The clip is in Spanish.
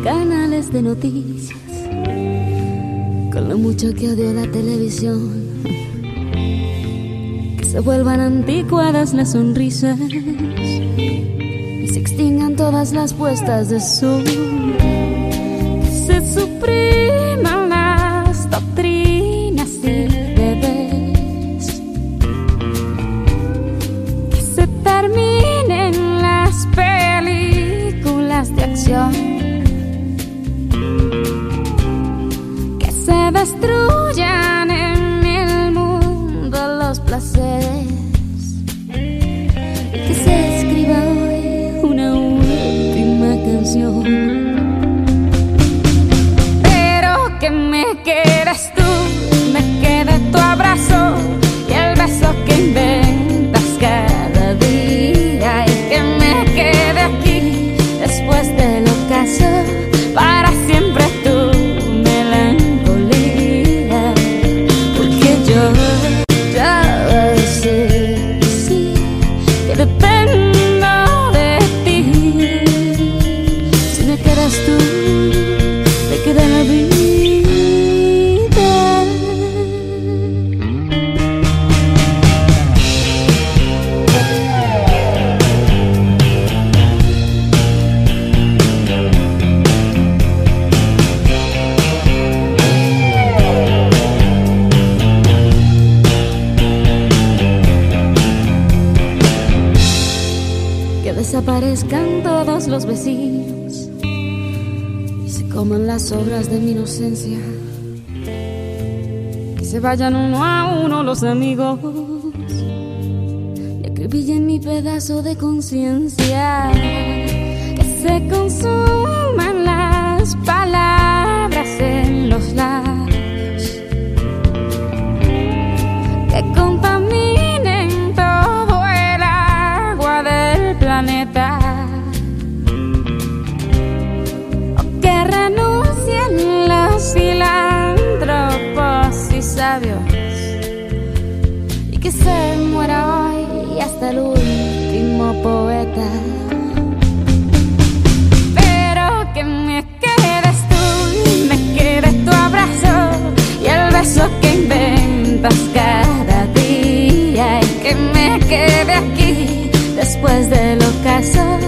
canales de noticias, con lo mucho que odio la televisión, que se vuelvan anticuadas las sonrisas y se extingan todas las puestas de sol, que se supriman las doctrinas y deberes, que se terminen las películas de acción, que se destruyan en el mundo los placeres, que se escriba hoy una última canción, pero que me quedes tú, me quede tu abrazo y el beso que inventas cada día, y que me quede aquí después del ocaso para siempre tu melancolía, porque yo ya sé, sí, que dependo de ti. Si me quedas tú, me queda la vida. Que desaparezcan todos los vecinos y se coman las obras de mi inocencia, que se vayan uno a uno los amigos y acribillen mi pedazo de conciencia, que se consuman las palabras en los labios, que contaminen todo el agua del planeta, o que renuncien los filántropos y sabios, y que se muera hoy hasta el último poeta, pero que me quedes tú y me quede tu abrazo y el beso que inventas cada día, y que me quede aquí después del ocaso